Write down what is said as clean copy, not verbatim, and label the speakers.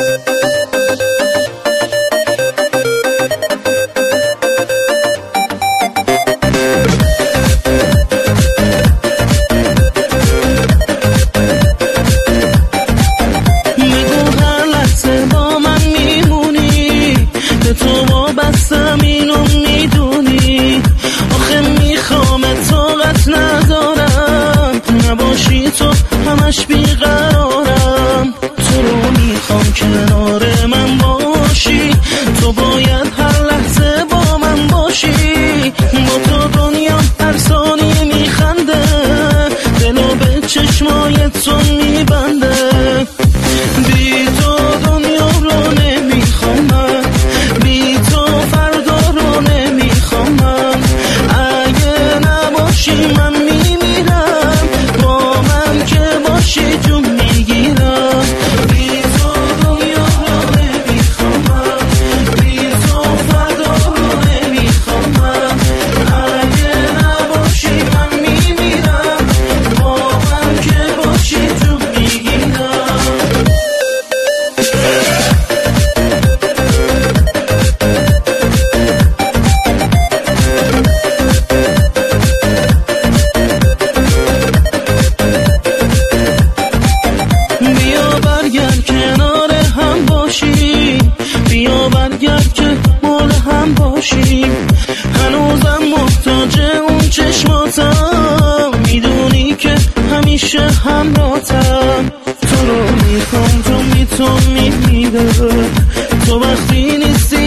Speaker 1: همش بیقرارم، تو رو میخوام کنار من باشی، تو باید هر لحظه با من باشی، با تو دنیا هر ثانیه میخنده، دلو به چشمای تو میبنده، بی تو دنیا رو نمیخوام من، بی تو فردا رو نمیخوام من، اگه نباشی من میمیرم، با من که باشی جون میگیرم، بی تو دنیا رو نمیخوام من، بی تو فردا رو نمیخوام من، اگه نباشی من میمیرم، با من که باشی جون میگیرم. بیا برگرد کنار هم باشی، بیا برگرد که مال هم باشی، هنوزم محتاج اون چشماتم، میدونی که همیشه همراهتم، تو رو میخوام تو میمیره، تو وقتی نیستی